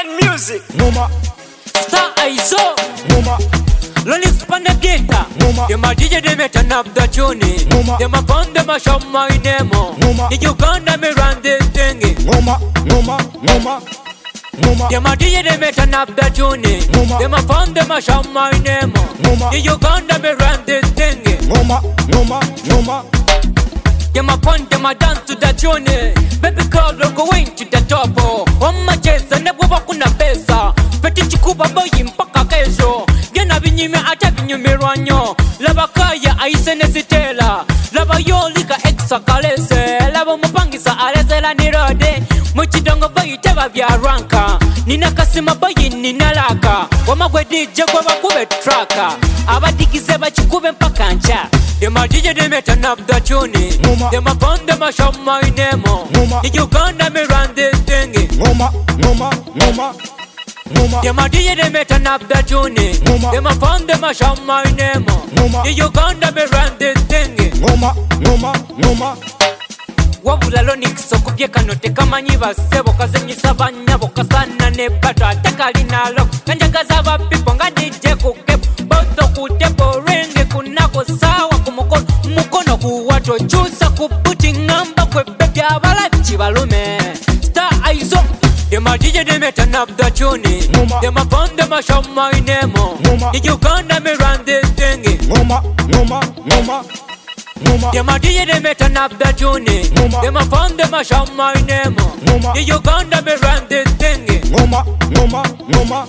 Fine music. Numa, Star Aizo, Numa, Lolix Panagita, Numa, Yama DJ de me turn up the tune. Numa, Yama found them a show my name. Numa, In Uganda me run this thing. Numa, Numa, Numa, Numa, Yama DJ de me turn up the tune. Numa, Yama found them a show my name. Numa, In Uganda me run this thing. Numa, Numa, Numa. Yama point them a dance to the tune. Baby girl we're going to the top. On my chest and never kuna pesa. Petit chikuba boy mpaka kesho. Gena binyime ata binyume ranyo. Laba kaya aisene sitela. Laba yolika exa kalese. Laba mupangisa alese la nirode. Muchidongo boy teba vya ranka. Nina kasima boy nina laka. Wamagwe DJ kwa wakube traka. Abadikize bachikube mpaka ncha. Dema DJ de me turn up the tune. Numa, Dema pound them a show my name. Numa, In Uganda me run this thing. Numa, Numa, Numa, Numa, Dema DJ de me turn up the tune. Numa, Dema pound them a show my name. Numa, In Uganda me run this thing. Numa, Numa, Numa. Wabula Lonix okubye kano tekamanyi basebo kazenyisa banyabo kasana ne bato atekali nalo kanjagaza abapipo nga DJ kukepo boto kutepo renge kunako sawa kumukono mukono kuwato chusa kubuti ngamba kwebe byabalachi balume Star Aizo Dema DJ de me turn up the tune. Numa, Dema pound them a show my name. Numa, In Uganda me run this thing. Numa, Numa, Numa, Numa, Dema DJ de me turn up the tune. Numa, Dema pound them a show my name. Numa, In Uganda me run this thing. Numa, Numa, Numa,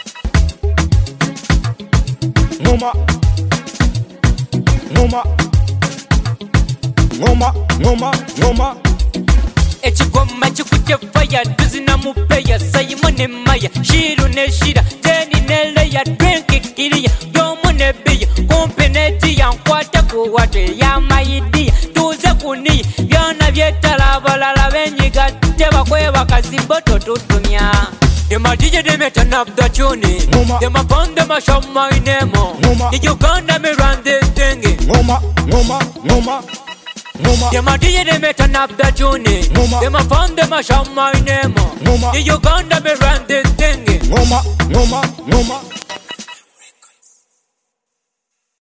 Numa, Numa, Numa, Numa, Numa. Echigoma chikute fire duzina mupeya Simon Maya Shiru ne shira Jenny ne leya Drink kiriya Yomu ne biya Kumpi ne tiya Nkwate kuwate ya mayidiya Tuze kuni Byona byetala balala benyiga Teba kweba kasimboto tutumya Dema DJ de me turn up the tune. Numa, Dema pound them a show my name. Numa, In Uganda me run this thing. Numa, Numa, Numa, Numa, Dema DJ de me turn up the tune. Numa, Dema pound them a show my name. Numa, In Uganda me run this thing. Numa, Numa, Numa.